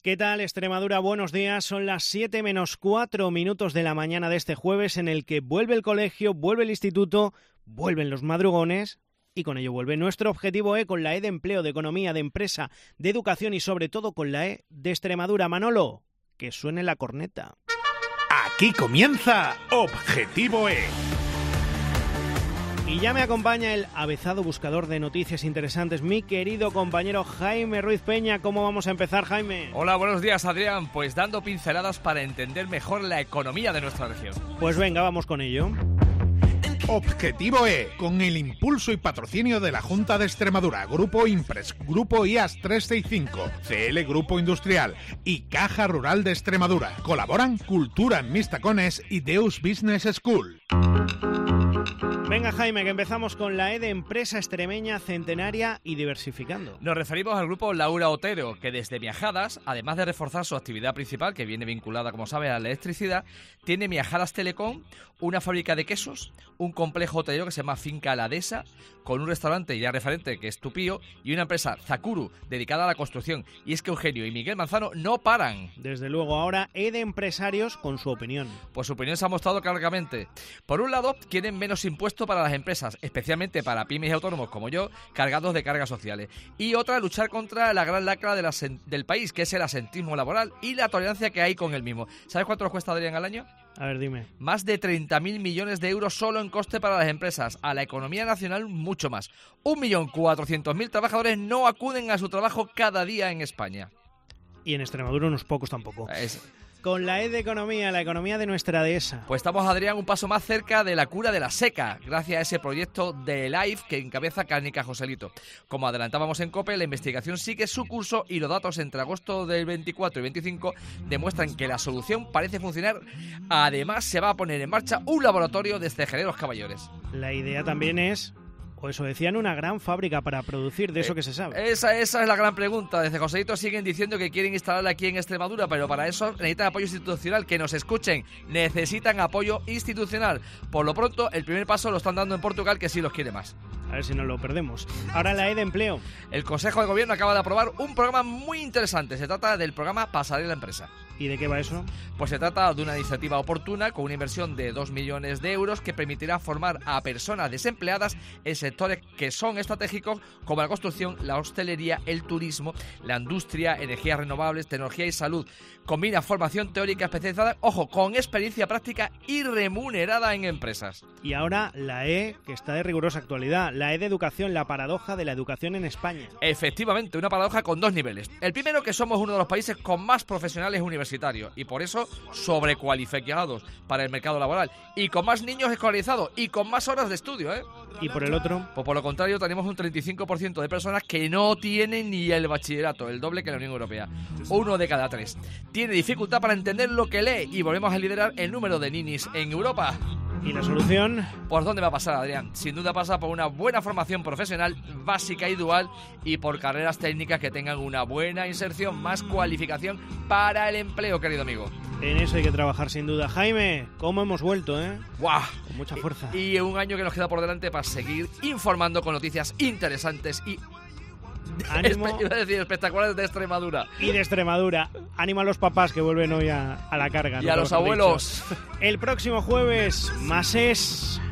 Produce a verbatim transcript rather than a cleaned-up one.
¿Qué tal, Extremadura? Buenos días. Son las siete menos cuatro minutos de la mañana de este jueves, en el que vuelve el colegio, vuelve el instituto, vuelven los madrugones y con ello vuelve nuestro objetivo E con la E de empleo, de economía, de empresa, de educación y sobre todo con la E de Extremadura. Manolo, que suene la corneta. Aquí comienza Objetivo E. Y ya me acompaña el avezado buscador de noticias interesantes, mi querido compañero Jaime Ruiz Peña. ¿Cómo vamos a empezar, Jaime? Hola, buenos días, Adrián. Pues dando pinceladas para entender mejor la economía de nuestra región. Pues venga, vamos con ello. Objetivo E, con el impulso y patrocinio de la Junta de Extremadura, Grupo Impres, Grupo I A S trescientos sesenta y cinco, C L Grupo Industrial y Caja Rural de Extremadura. Colaboran Cultura en Mis Tacones y Deus Business School. Venga, Jaime, que empezamos con la E de empresa extremeña centenaria y diversificando. Nos referimos al grupo Laura Otero, que desde Miajadas, además de reforzar su actividad principal, que viene vinculada, como sabe, a la electricidad, tiene Miajadas Telecom, una fábrica de quesos, un complejo hotelero que se llama Finca La Dehesa, con un restaurante ya referente que es Tupío, y una empresa, Zakuru, dedicada a la construcción. Y es que Eugenio y Miguel Manzano no paran. Desde luego, ahora E de empresarios con su opinión. Pues su opinión se ha mostrado claramente. Por un lado, quieren menos impuestos para las empresas, especialmente para pymes y autónomos como yo, cargados de cargas sociales. Y otra, luchar contra la gran lacra de la del país, que es el asentismo laboral y la tolerancia que hay con el mismo. ¿Sabes cuánto nos cuesta, Adrián, al año? A ver, dime. Más de treinta mil millones de euros solo en coste para las empresas. A la economía nacional, mucho más. un millón cuatrocientos mil trabajadores no acuden a su trabajo cada día en España. Y en Extremadura unos pocos tampoco. Es... Con la E de economía, la economía de nuestra dehesa. Pues estamos, Adrián, un paso más cerca de la cura de la seca, gracias a ese proyecto de LIFE que encabeza Cárnica Joselito. Como adelantábamos en COPE, la investigación sigue su curso y los datos entre agosto del veinticuatro y veinticinco demuestran que la solución parece funcionar. Además, se va a poner en marcha un laboratorio de Cejereros Caballores. La idea también es... o eso decían, una gran fábrica para producir, de eso eh, que se sabe. Esa, esa es la gran pregunta. Desde Joselito siguen diciendo que quieren instalarla aquí en Extremadura, pero para eso necesitan apoyo institucional. Que nos escuchen, necesitan apoyo institucional. Por lo pronto, el primer paso lo están dando en Portugal, que sí los quiere más. A ver si no lo perdemos. Ahora la E de empleo. El Consejo de Gobierno acaba de aprobar un programa muy interesante. Se trata del programa Pasarela Empresa. ¿Y de qué va eso? Pues se trata de una iniciativa oportuna con una inversión de dos millones de euros que permitirá formar a personas desempleadas en sectores que son estratégicos como la construcción, la hostelería, el turismo, la industria, energías renovables, tecnología y salud. Combina formación teórica especializada, ojo, con experiencia práctica y remunerada en empresas. Y ahora la E, que está de rigurosa actualidad, la E de educación, la paradoja de la educación en España. Efectivamente, una paradoja con dos niveles. El primero, que somos uno de los países con más profesionales universitarios y por eso sobrecualificados para el mercado laboral, y con más niños escolarizados y con más horas de estudio, ¿eh? ¿Y por el otro? Pues por lo contrario, tenemos un treinta y cinco por ciento de personas que no tienen ni el bachillerato, el doble que la Unión Europea. Uno de cada tres tiene dificultad para entender lo que lee y volvemos a liderar el número de ninis en Europa. ¿Y la solución? ¿Por dónde va a pasar, Adrián? Sin duda pasa por una buena formación profesional básica y dual y por carreras técnicas que tengan una buena inserción, más cualificación para el empleo, querido amigo. En eso hay que trabajar sin duda. Jaime, ¿cómo hemos vuelto, eh? ¡Guau! Con mucha fuerza. Y, y un año que nos queda por delante para seguir informando con noticias interesantes y... Ánimo. Iba a decir espectaculares de Extremadura. Y de Extremadura. Ánimo a los papás que vuelven hoy a, a la carga. Y ¿no? a los abuelos. El próximo jueves, más es...